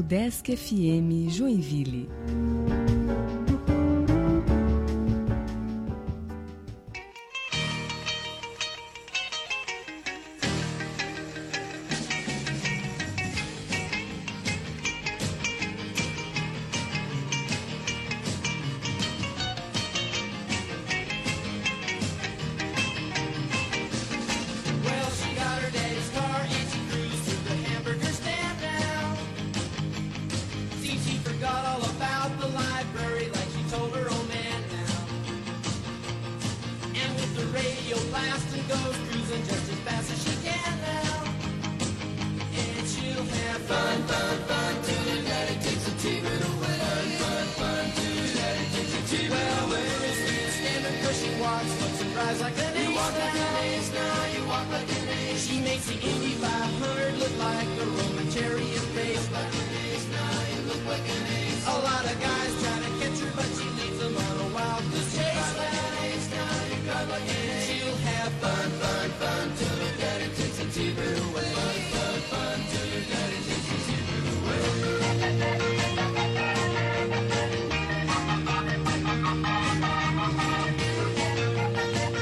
Desk FM Joinville.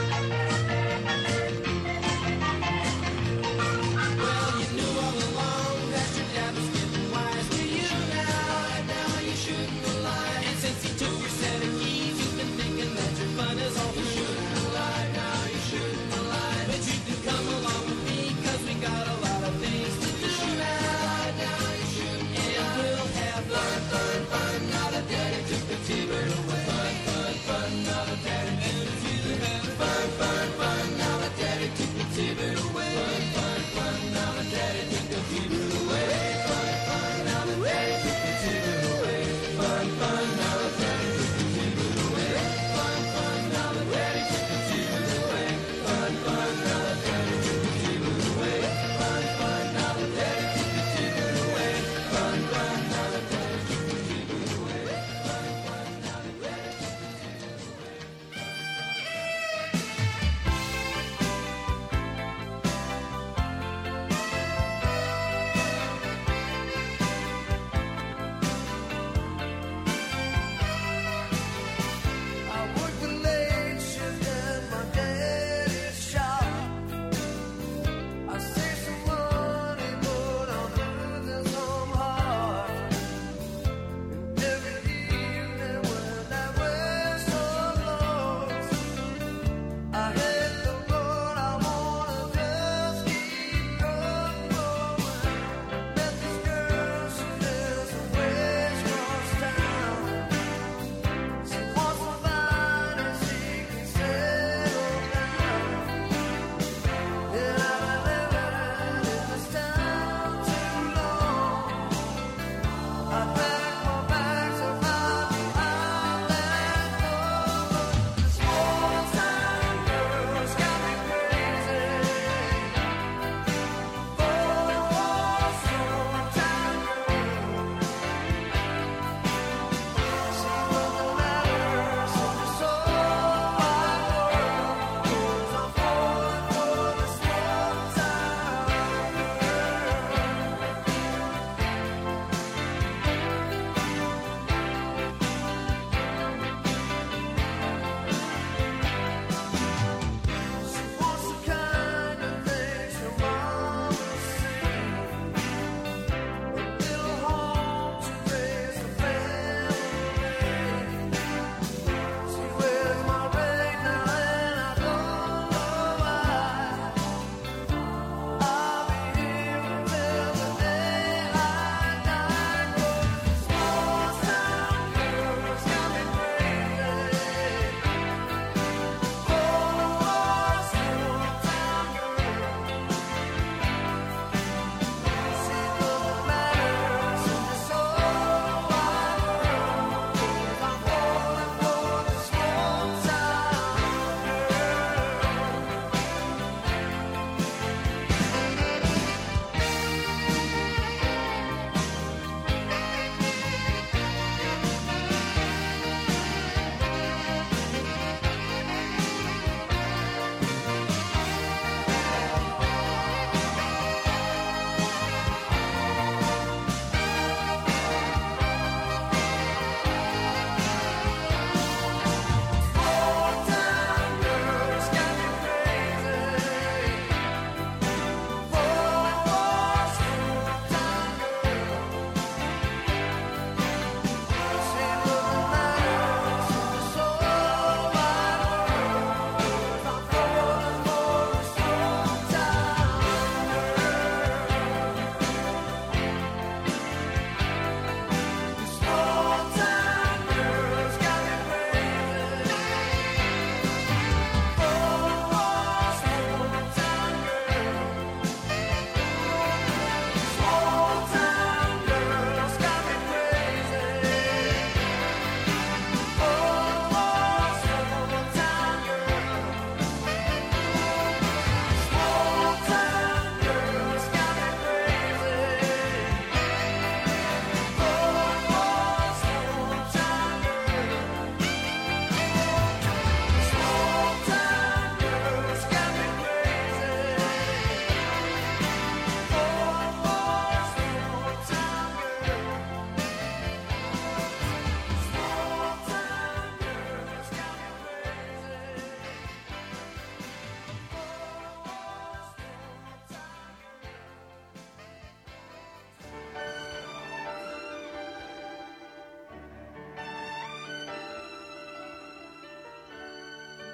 Well, you knew all along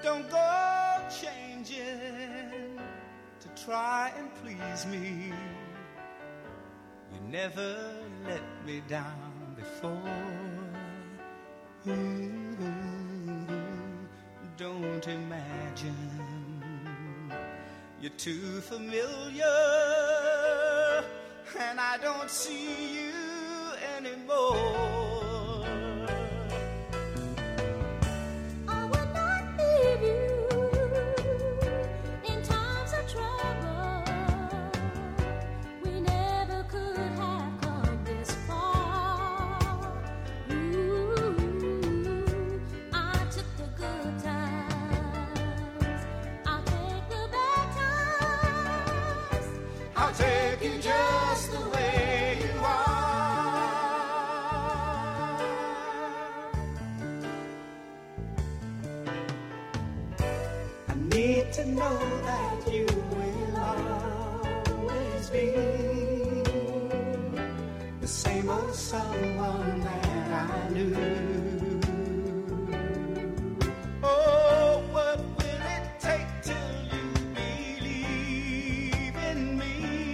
don't go changing to try and please me. You never let me down before. Don't imagine you're too familiar, and I don't see you anymore. I would not leave you in times of trouble. We never could have come this far. Ooh, I took the good times, I'll take the bad times. I'll take you just the way you are. I need to know that you will always be the same old someone that I knew. Oh, what will it take till you believe in me?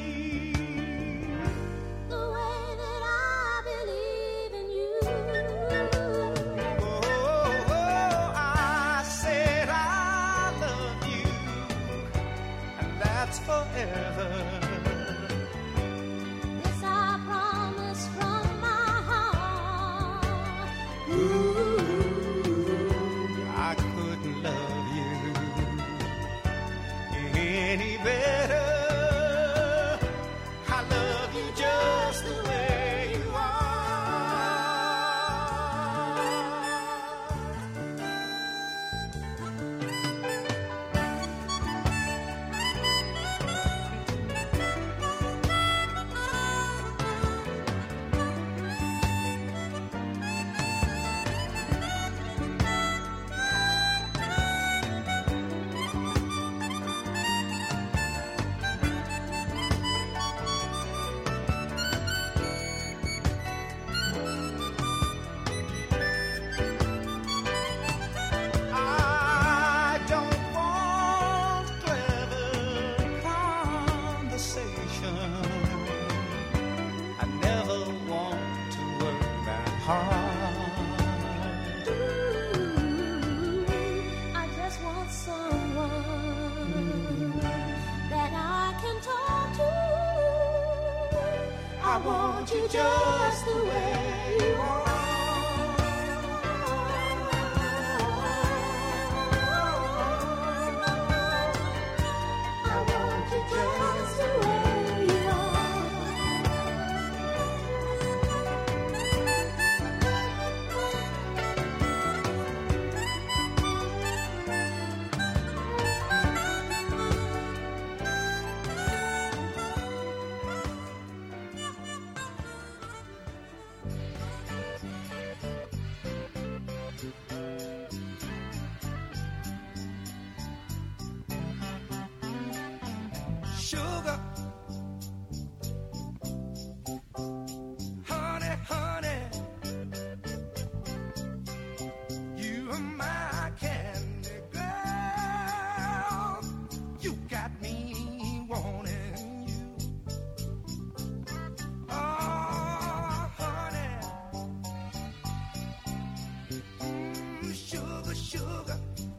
The way that I believe in you. Oh, I said I love you, and that's forever. This I promise from my heart. Ooh, I couldn't love you any better. I love you just the way you I don't want clever conversation. I never want to work that hard. Ooh, I just want someone that I can talk to. I want you just the way you are. I want you just the way you Sugar, honey, honey, you are my candy girl. You got me wanting you. Oh, honey, sugar, sugar,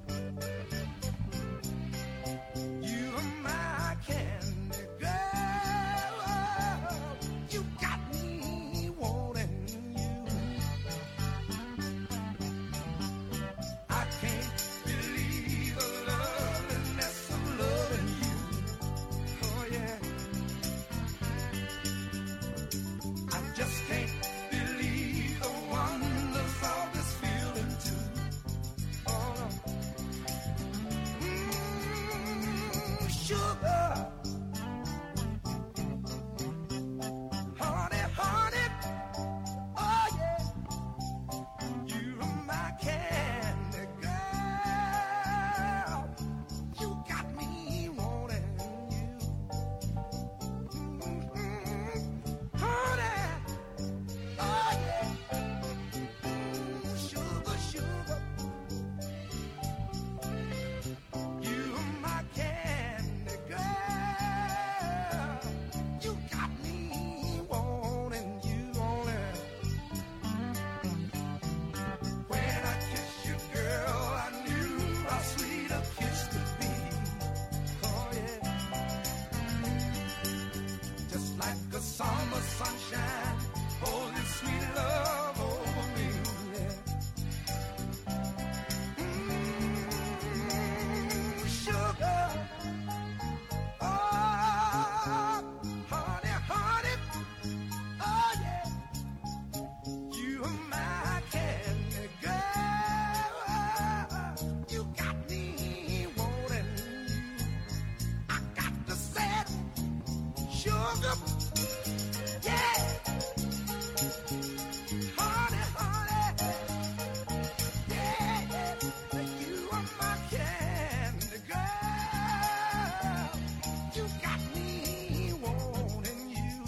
you are my candy girl. You got me wanting you. I can't believe the loveliness of loving you. Oh yeah. I just can't believe the wonders of this feeling too. Oh no. Sugar, honey, honey, oh yeah, you are my candy girl. You got me wanting you, honey, oh yeah, sugar, sugar. Yeah. Honey, honey. Yeah. You are my candy girl. You got me wanting you.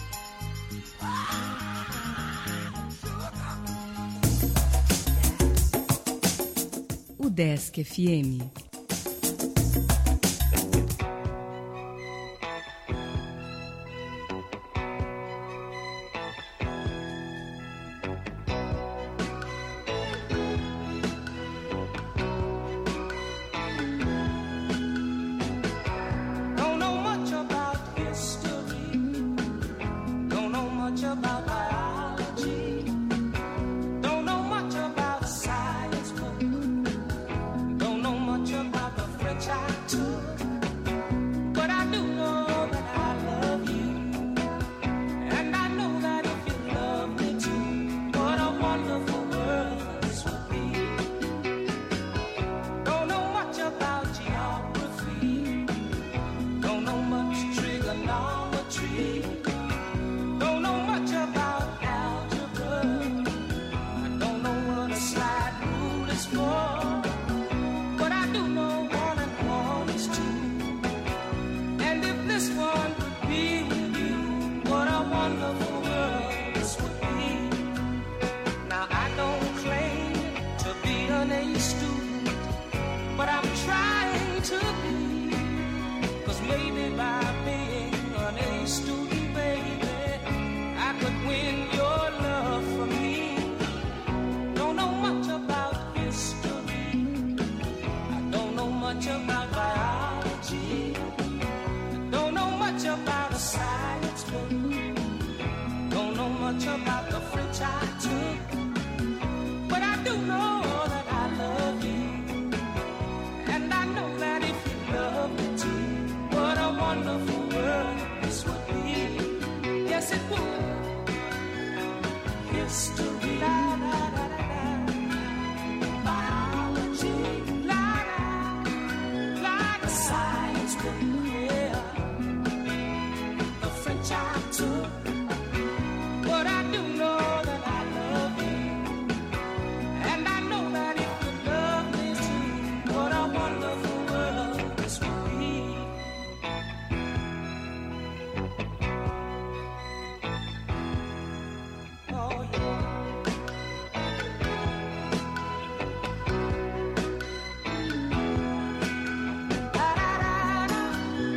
O Desk FM. Don't know much about history. Don't know much about biology. Don't know much about science, but don't know much about the French I took. But I do know that I love you, and I know that if you love me too, what a wonderful world this would be. Don't know much about geography. Don't know much trigonometry. Don't know much about algebra. I don't know what a slide rule is for. But I do know 1 and 1 is 2. And if this one could be with you, what a wonderful world this would be. Now I don't claim to be an A student, but I'm trying to be. 'Cause maybe by being an A student, baby, I could win your love for me. Don't know much about history. I don't know much about biology. I don't know much about a science book. Don't know much about the French I took. But I do know that I love you. And I know that if you love me too, what a wonderful world this would be. Yes, it would. History, la la la la la. Biology, la la la. The science book, yeah. The French I took. But I do know that I love you. And I know that if you love me too, what a wonderful world this would be. Oh yeah. La, la, la, la.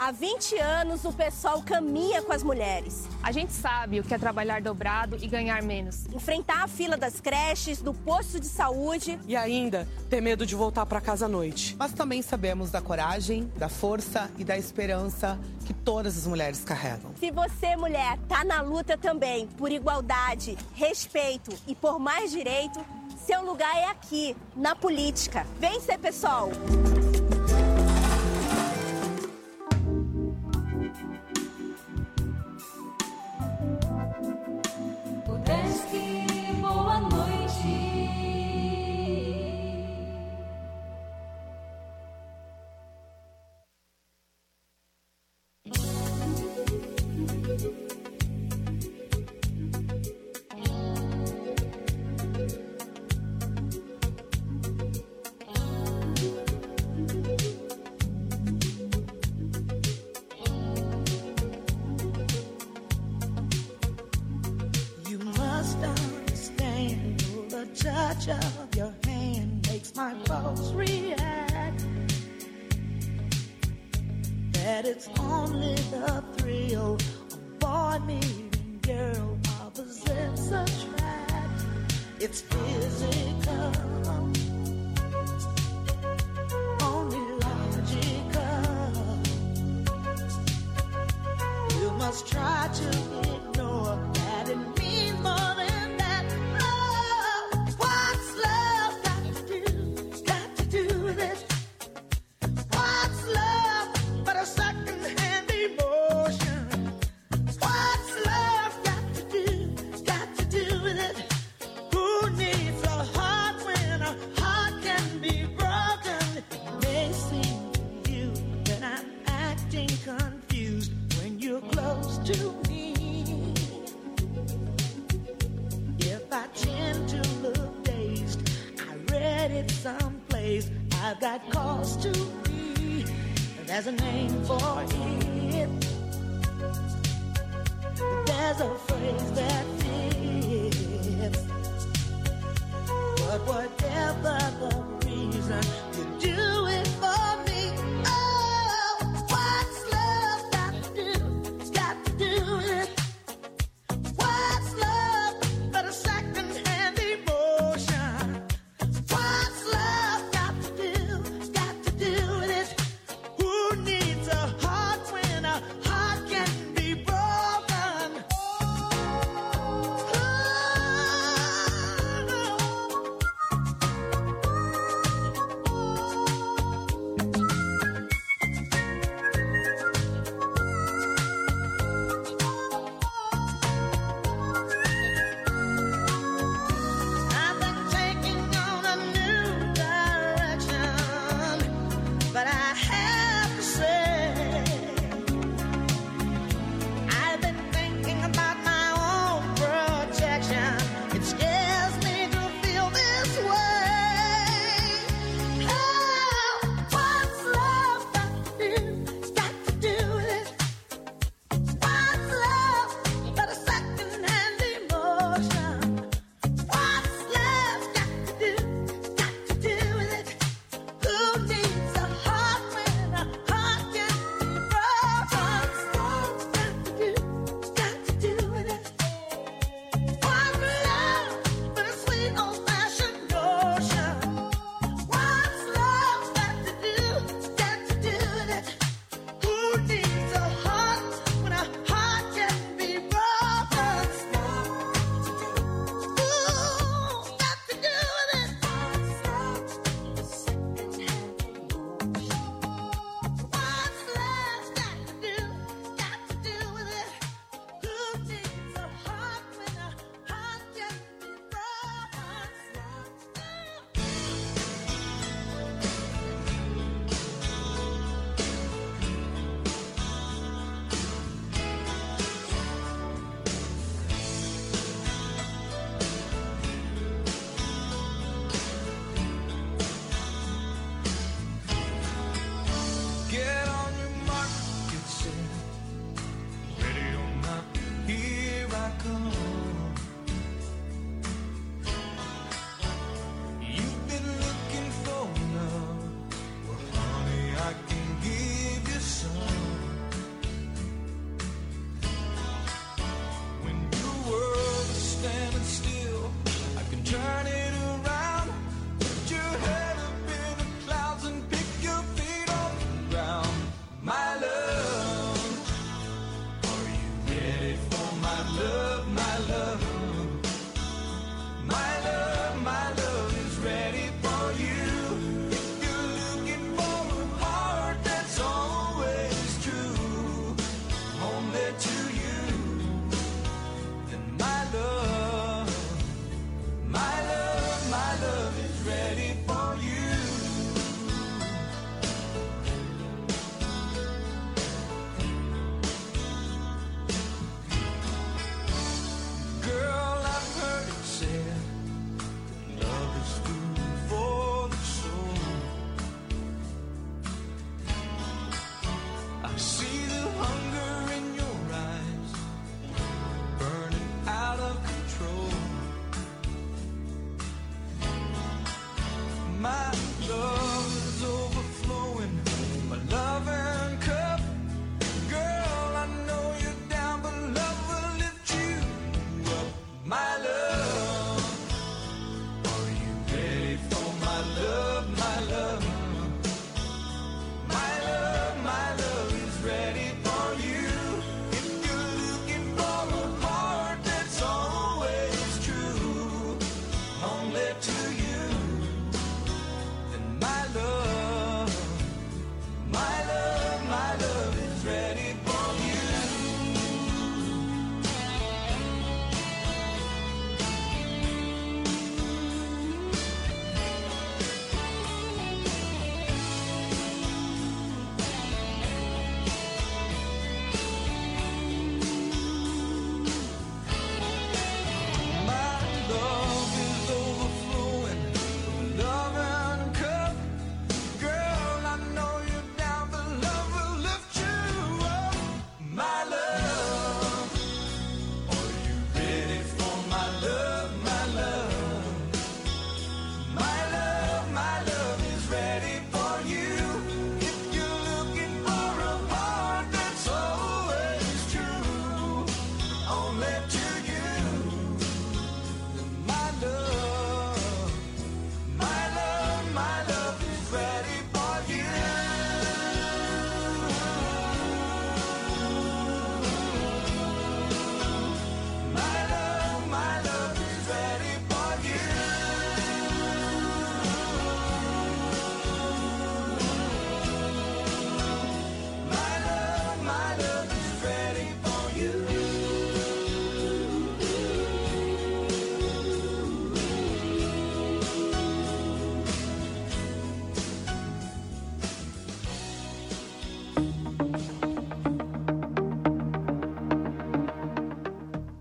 Há 20 anos o PSOL caminha com as mulheres. A gente sabe o que é trabalhar dobrado e ganhar menos. Enfrentar a fila das creches, do posto de saúde. E ainda ter medo de voltar para casa à noite. Mas também sabemos da coragem, da força e da esperança que todas as mulheres carregam. Se você, mulher, tá na luta também por igualdade, respeito e por mais direito, seu lugar é aqui, na política. Vem ser PSOL! Boa noite. touch of your hand makes my pulse react. That it's only the thrill of boy meeting girl opposites attract. It's physical, only logical. You must try to ignore that it means more than that. Love, what's love got to do with it? What's love but a second-hand emotion? What's love got to do with it? Who needs a heart when a heart can be broken? It may seem to you that I'm acting confused when you're close to me. If I tend to look dazed, I read it someplace. I've got cause to be. There's a name for it. There's a phrase that fits. But whatever the reason, you do it for me. Oh, what's love got to do with it? What's love but a second-hand emotion? What's love got to do with it? Who needs a heart when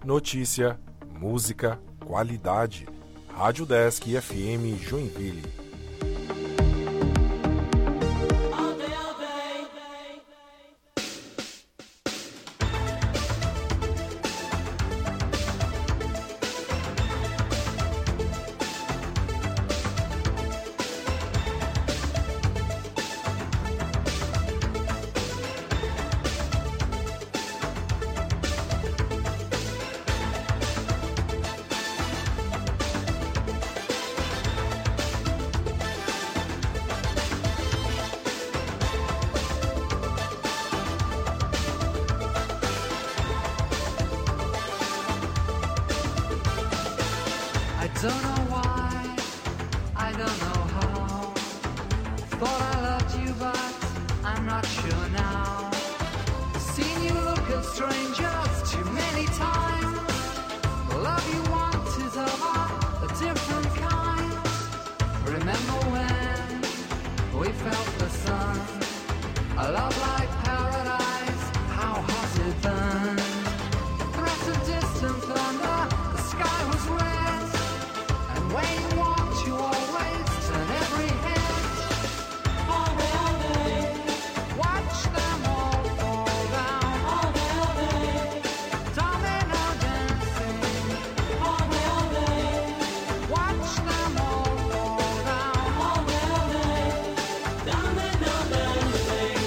Notícia, música, qualidade. Rádio Desk FM Joinville. Don't know why, I don't know how. Thought I loved you, but I'm not sure now. Seen you look at strangers too many times. The love you want is of a different kind. Remember when we felt the sun? A love like paradise, how hot it burned. Threats of distant thunder, the sky was red. When you walk, you always turn every head. All day, watch them all fall down. All day, domino dancing. All day, watch them all fall down. All day, domino dancing.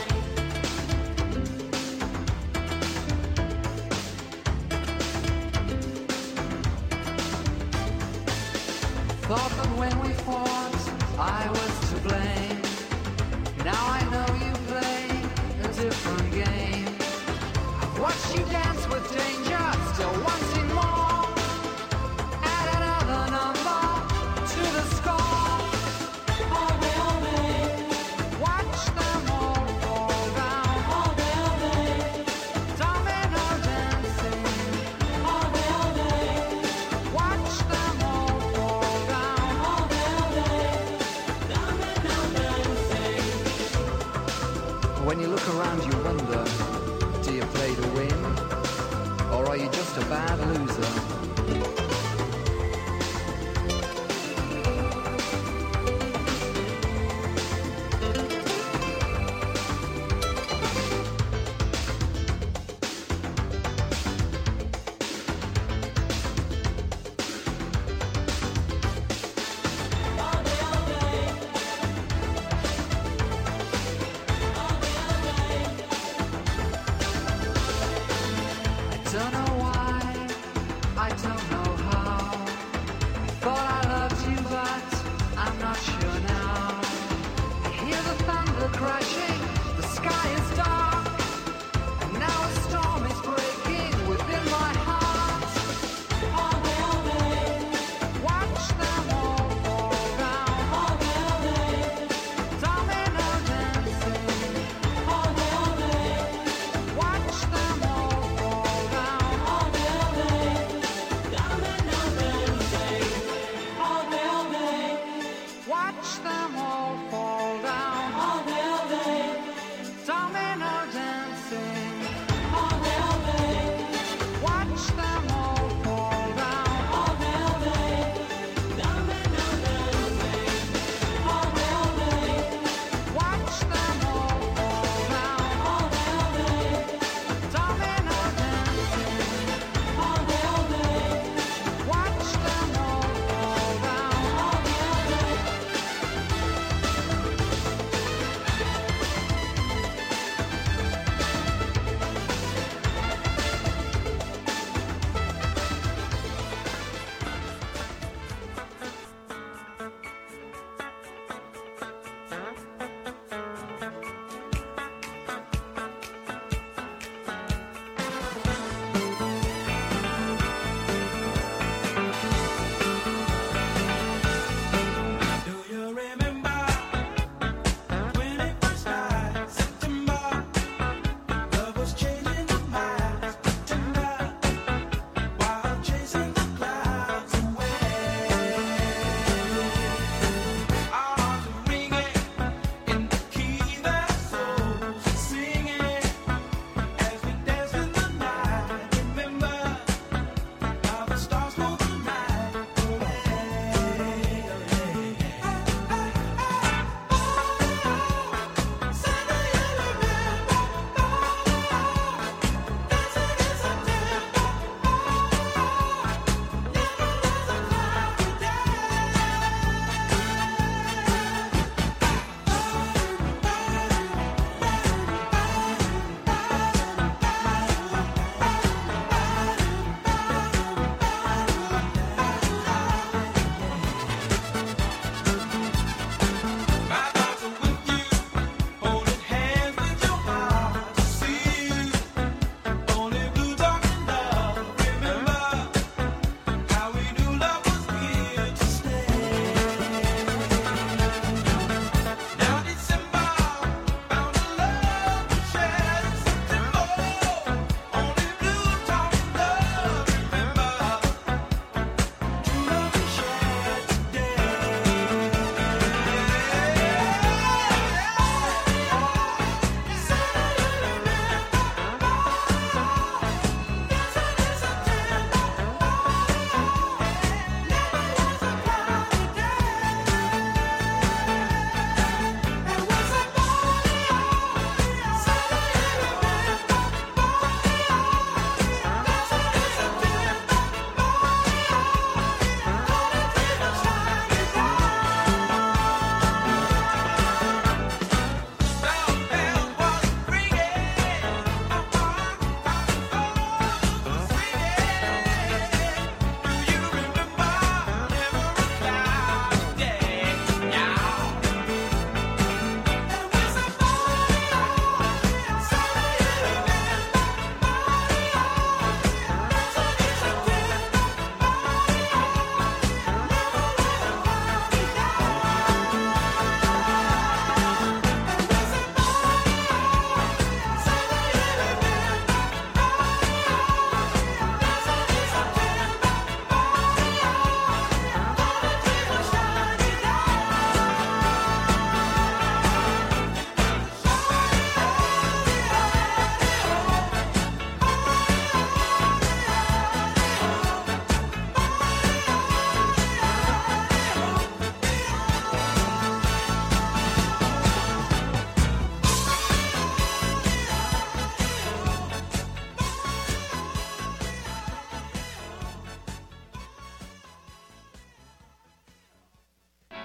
Thought that when we fought, I was to blame. Now I know you play a different game. I've watched you dance with danger, still wanting more. Add another number to the score. All day, watch them all fall down. All day, domino dancing. All day, watch them all fall down. All day, domino dancing. When you look around, you wonder, do you play to win? Or are you just a bad loser? Don't know why, I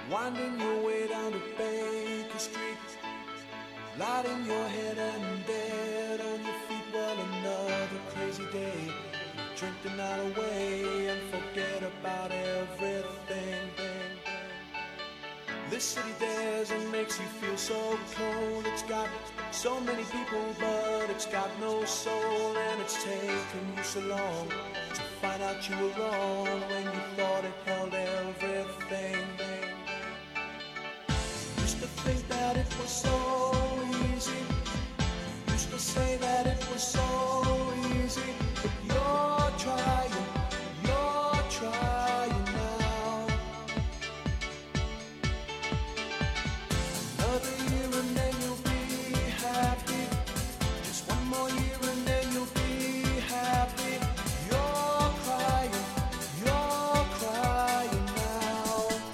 Winding your way down to Baker Street, lighting your head and dead on your feet. Well, another crazy day. Drink the night away and forget about everything. This city dares and makes you feel so cold. It's got so many people, but it's got no soul. And it's taken you so long to find out you were wrong when you thought it held everything. Used to think that it was so easy. Used to say that it was so easy. But you're trying now. Another year and then you'll be happy. Just one more year and then you'll be happy. You're crying now.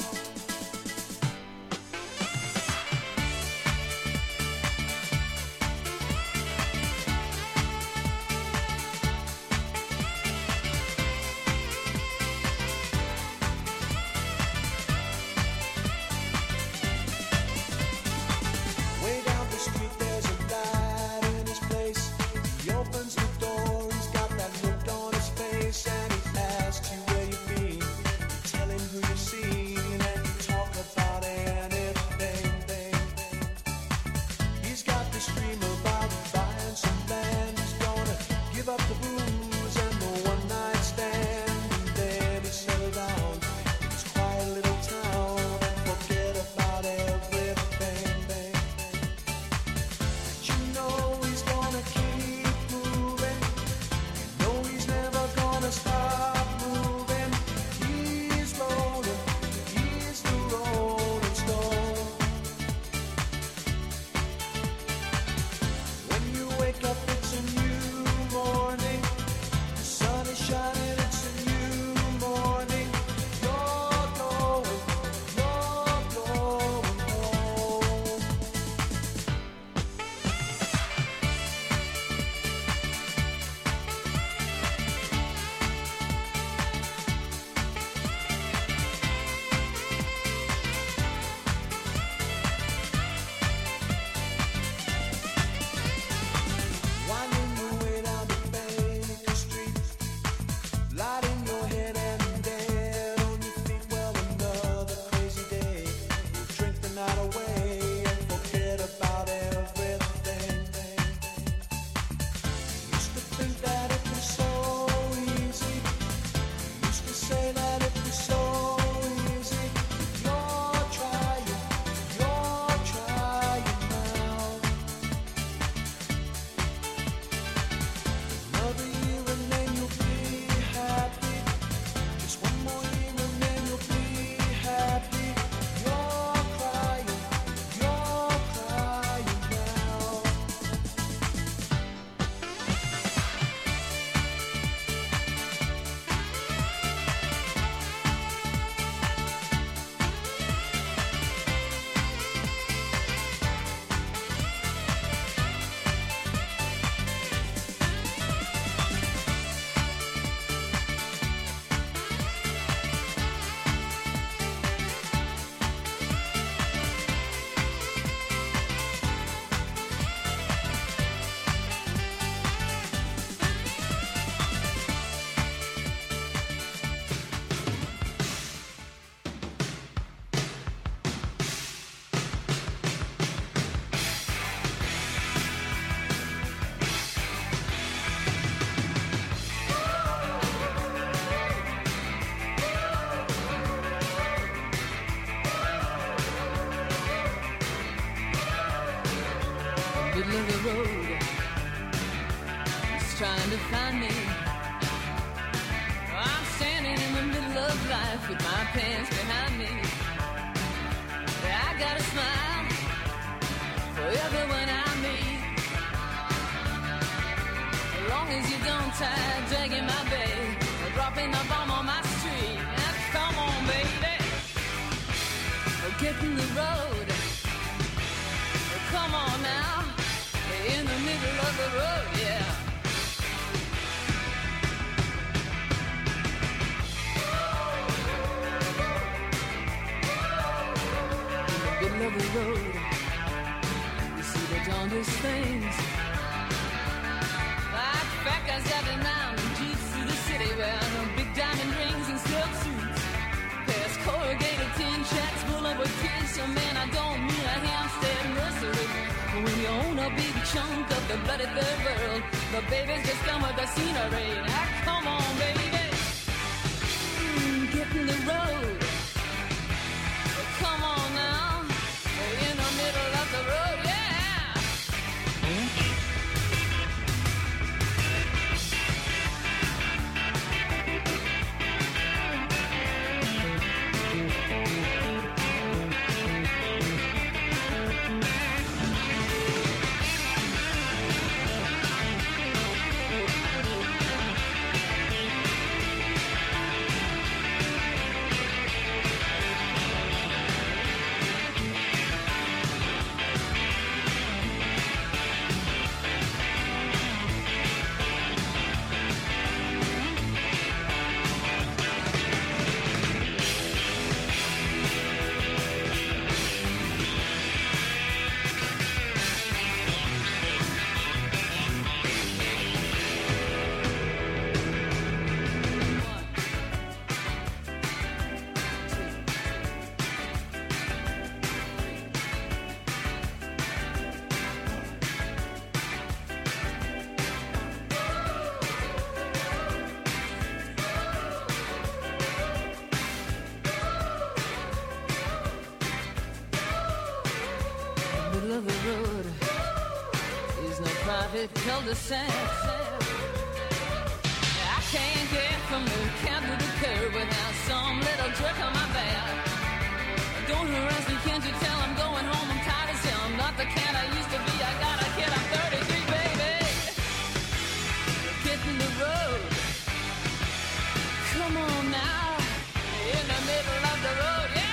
Way down the street there's a light in his place. He opens the door, he's got that look on his face. And he asks you where you've been. You tell him who you've seen and you talk about anything. He's got this dream about buying some land. He's gonna give up the booze and the one night stand. And then he settle down in his quiet little town and forget about everything. You know he's gonna keep moving. You know he's never gonna stop moving. He's rolling, he's the rolling stone. When you wake up, it's a new morning. The sun is shining, it's a new morning. You're going home. Winding your way down to Baker Street, lighting your head and dead on your feet. Well, another crazy day. You drink the night away and forget about everything. Used to think that it was so easy. Used to say that it was so easy. You're trying now. Another year and then you'll be happy. Just one more year and then you'll be happy. You're crying now. Middle of the road, he's trying to find me. I'm standing in the middle of life with my pants behind me. I got a smile for everyone I meet. As long as you don't tie dragging my bag or dropping the bomb on my street. Now, come on, baby, get in the road. Come on now, in the middle of the road, yeah. nice things. Like fat guys driving around in jeeps through the city wearing big diamond rings and silk suits. Past corrugated tin shacks full of kids. So man, I don't mean a Hampstead nursery. But when you own a big chunk of the bloody third world, the babies just come with the scenery. Now come on, baby, get in the road. Come on now, in the middle of the road, yeah. Cul-de-sac. I can't get from the cab to the curb without some little jerk on my back. Don't harass me, can't you tell I'm going home? I'm tired as hell. I'm not the cat I used to be. I got a kid, I'm 33, baby. Get in the road. Come on now, in the middle of the road, yeah.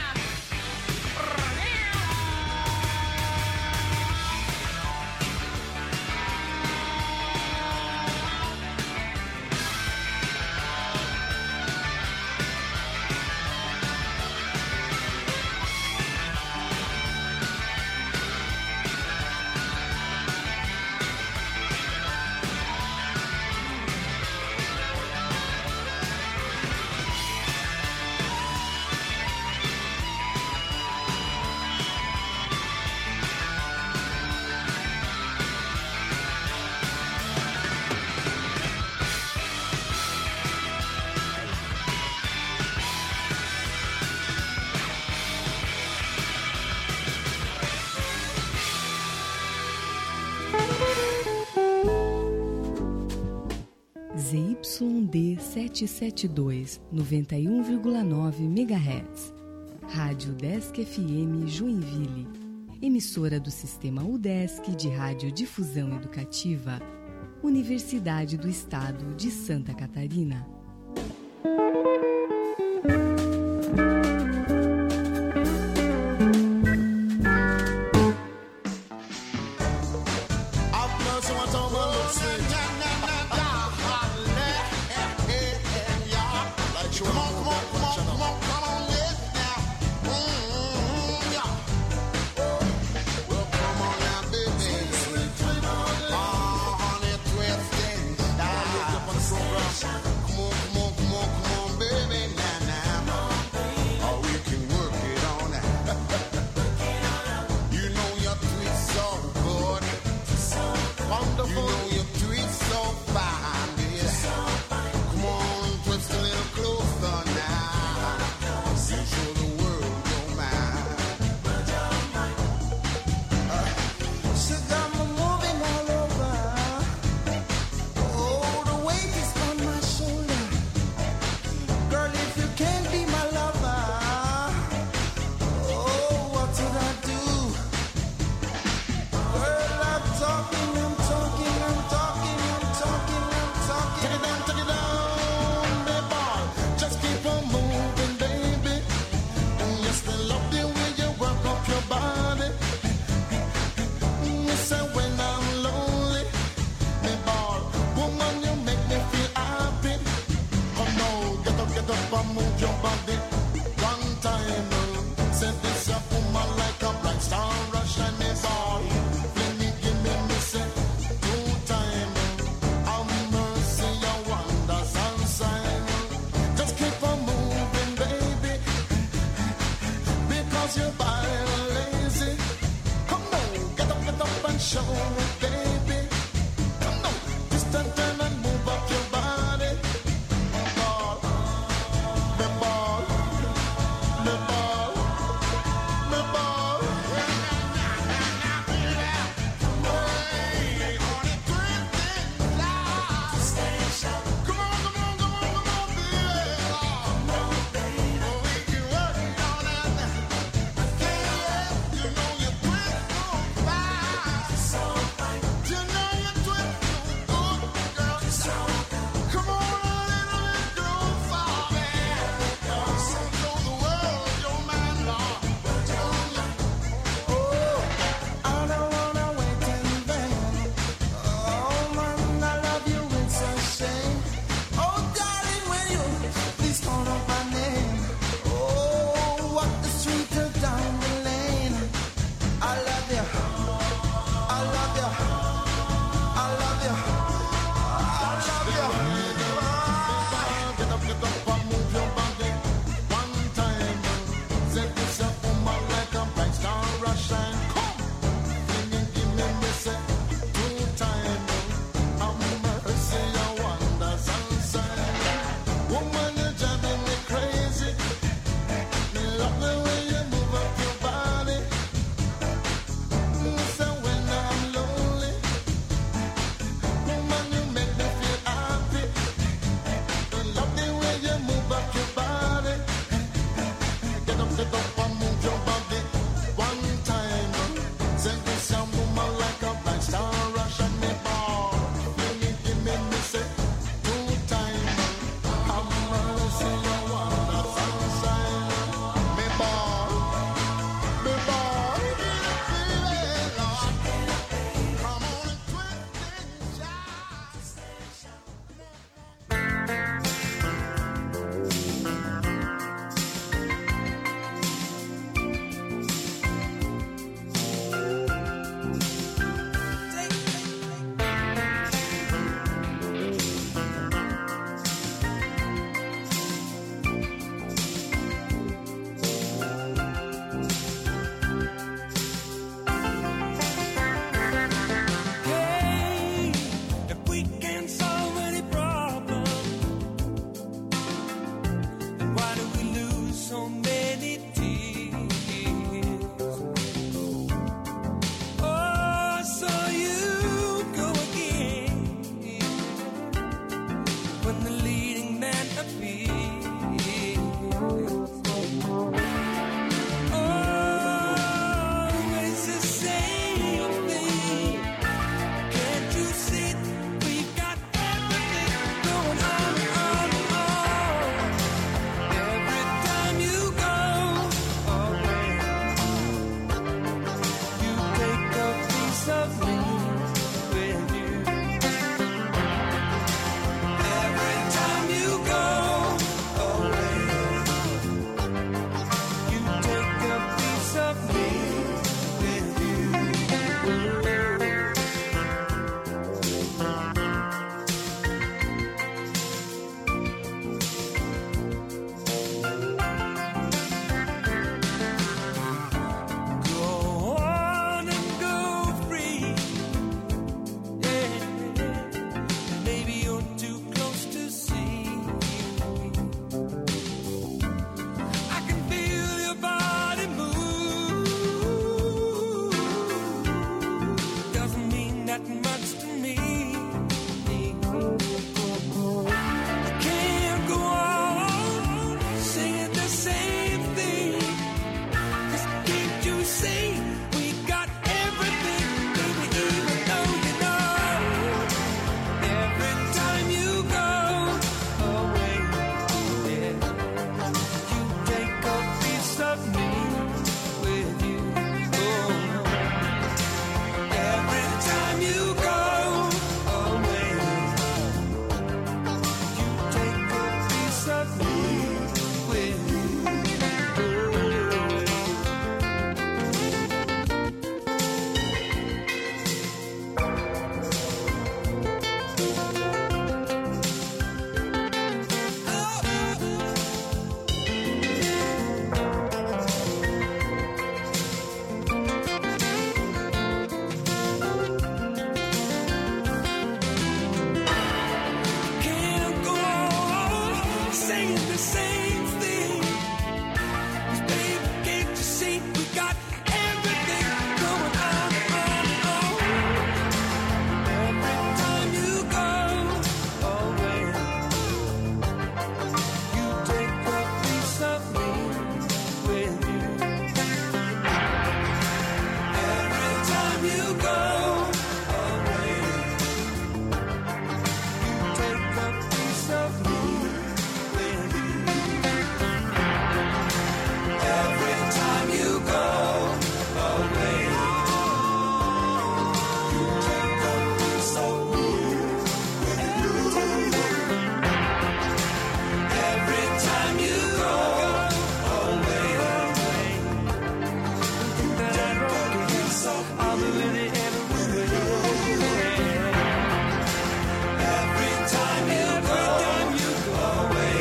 ZYD 772, 91,9 MHz. Rádio Desk FM Joinville. Emissora do Sistema UDESC de Radiodifusão Educativa. Universidade do Estado de Santa Catarina. Come on, is your body lazy? Come on, get up and show me, baby. Come on, just turn and move up your body. Ball, the ball, the ball, the ball. Come on, come on, come on, come on, baby. We can work on it. You know you twist so fine. You know you twist so good, girl. Come on, little girl, for me. Show the world your man, Lord. Oh, I don't wanna wait in vain. Oh man, I love you, it's a shame. Oh darling, when you please call up my name. Oh, what the sweeter down the lane. I love you, I love you, I love you, I love you. Get up and move your body one time. Set yourself on my like a bright star rushing. Come, give me say 2 times. I'm mercy, I wonder sunshine. Woman, you're driving me crazy. Me love the way you move up your body. So when I'm lonely, woman, you make me feel happy. I love the way you move up your body. Get up and move your body one time. Send this young woman like a bright star rushing me ball. Give me say 2 times. I'm mercy, I wonder sunshine. Me ball, me ball. Come on and twist and shout. Hey, if we can't solve any problem, then why do we lose so many tears? Oh, so you go again when the leading man appears. Always the same thing. Can't you see we've got everything going on? Every time you go away, you take a piece of me with you. Every time same thing. 'Cause baby, can't you see we got everything going on, on, on. Every time you go away, you take a piece of me with you. Every time you go away, you take a piece of me with you. Every time you go away, you take a piece of me with you. Every time you go away, you take a piece of me. Every time you go away,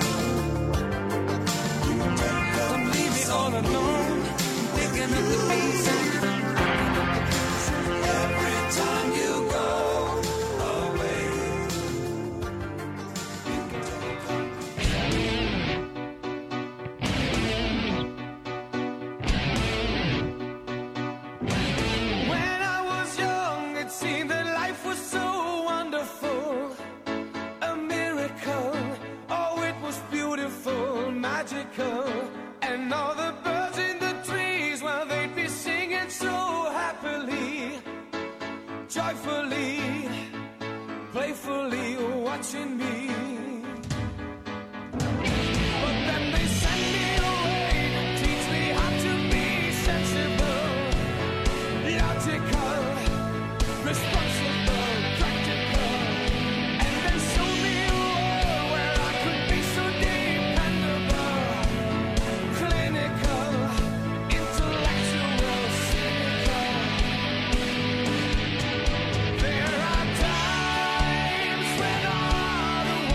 you take a don't leave me all alone, thinking of the pieces. Every time you go away, when I was young, it seemed that life was so wonderful, a miracle. Oh, it was beautiful, magical. And all the birds in the trees, well, they'd be singing so happily, joyfully, playfully, watching me. But then they sent me away, teach me how to be sensible, logical, responsible, practical, and then show me a world where I could be so dependable, clinical, intellectual, cynical. There are times when all the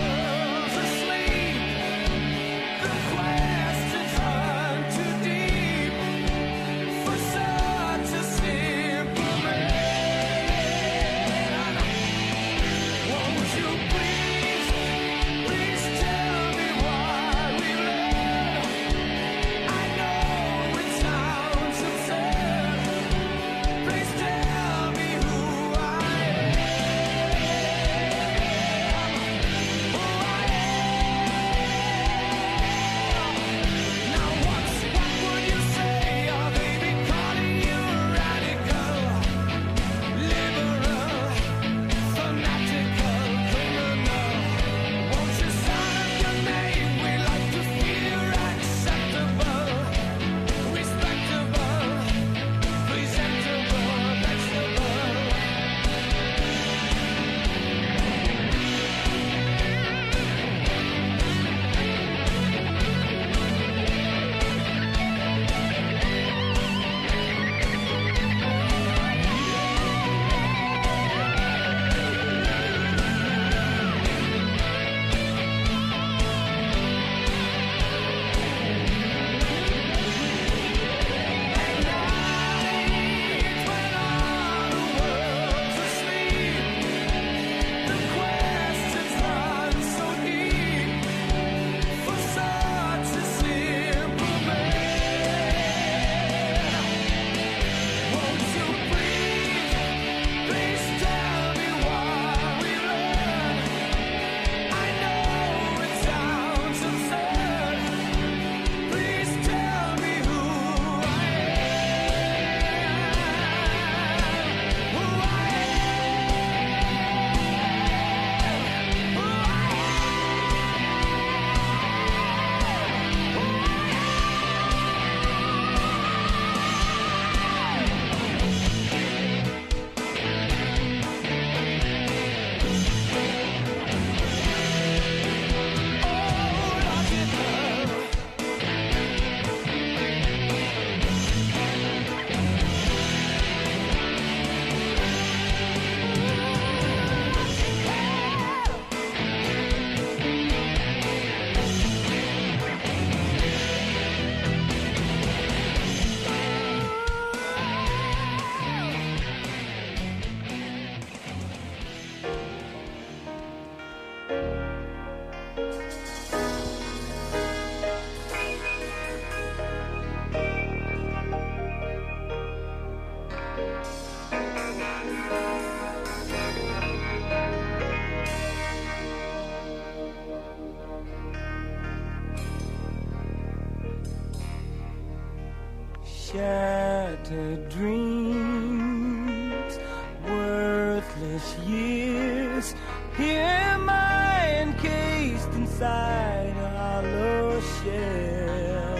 shattered dreams, worthless years. Here am I encased inside a hollow shell.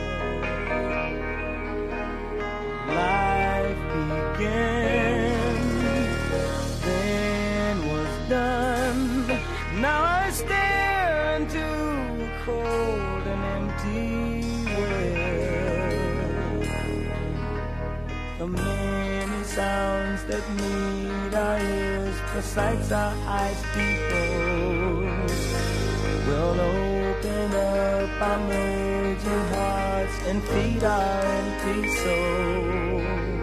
Life began, then was done. Now I stare into a cold and empty well. The many sounds that meet our ears, the sights our eyes behold, will open up our merging hearts and feed our empty souls.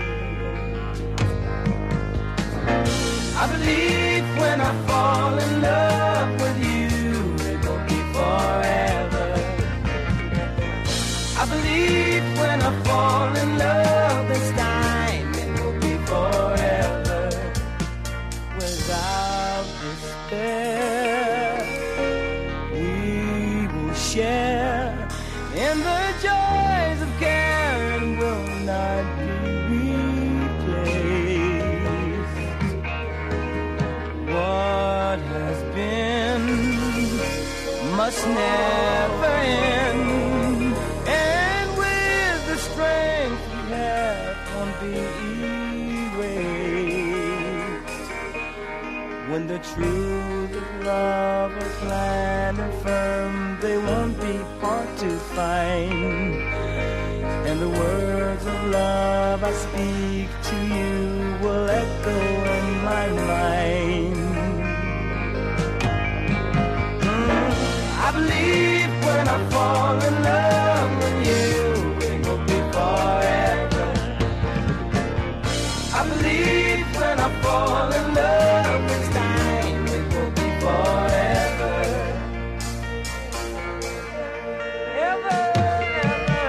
I believe when I fall in love with you, it will be forever. I believe when I fall in love this time, it will be forever. Without despair, we will share in the joys of care and will not be replaced. What has been must never end, and with the strength we have won't be erased. When the truth of love are planned and firm, they won't be hard to find, and the words of love I speak to you will echo in my mind. I believe when I fall in love with you, it will be forever. I believe when I fall in love this time, it will be forever. Ever, ever.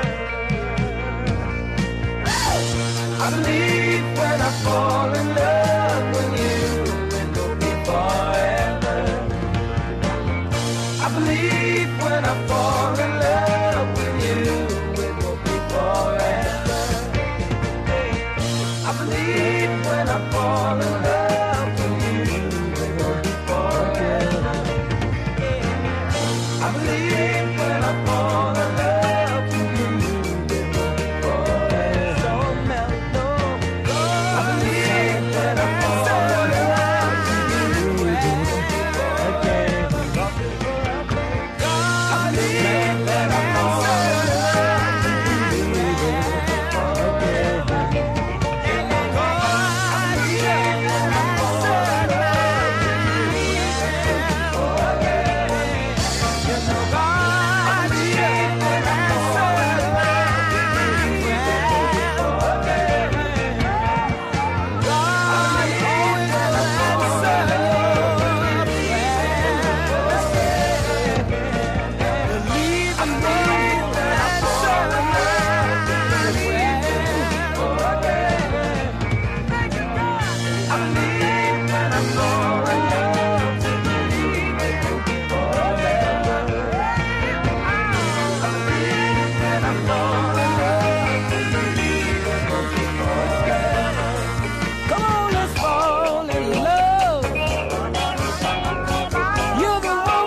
I believe when I fall in love with you, it will be forever. I believe when I fall